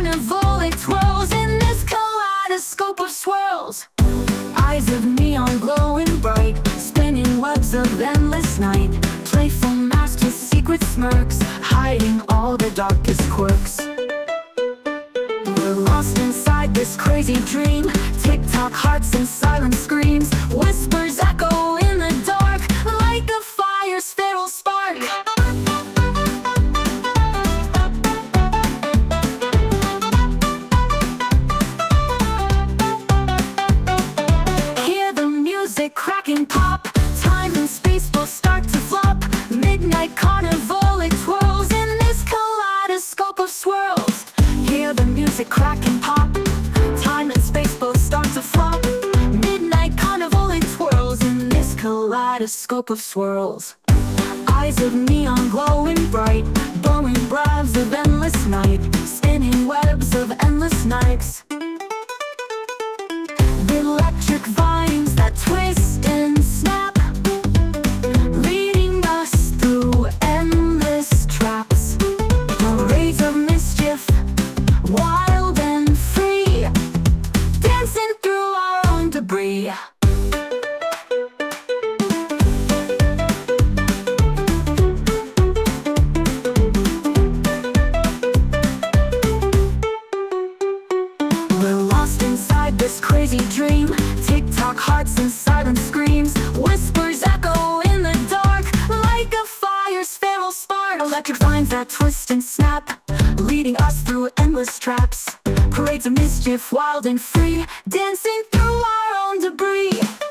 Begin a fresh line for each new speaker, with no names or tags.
carnival, it twirls in this kaleidoscope of swirls. Eyes of neon glowing bright, spinning webs of endless night. Playful masks with secret smirks, hiding all the darkest quirks. We're lost inside this crazy dream. Tick-tock hearts and silent screams. Whispers echo in the dark, like a fire's feral spark. Hear the music cracking pop. Time and space both start to flop. Midnight carnival, it twirls in this kaleidoscope of swirls. Hear the music crack and pop. Time and space both start to flop. Midnight carnival, it twirls in this kaleidoscope of swirls. Eyes of neon glowing bright, blowing breaths of endless night. Spinning webs of endless nights. Electric vines that twist and snap, leading us through endless traps. Parades of mischief, wild and free, dancing through our own debris. We're lost inside this crazy dream. Tick-tock hearts and silent screams. Whispers echo in the dark, like a fire's feral spark. Electric vines that twist and snap, leading us through endless traps. Parades of mischief, wild and free, dancing through our own debris.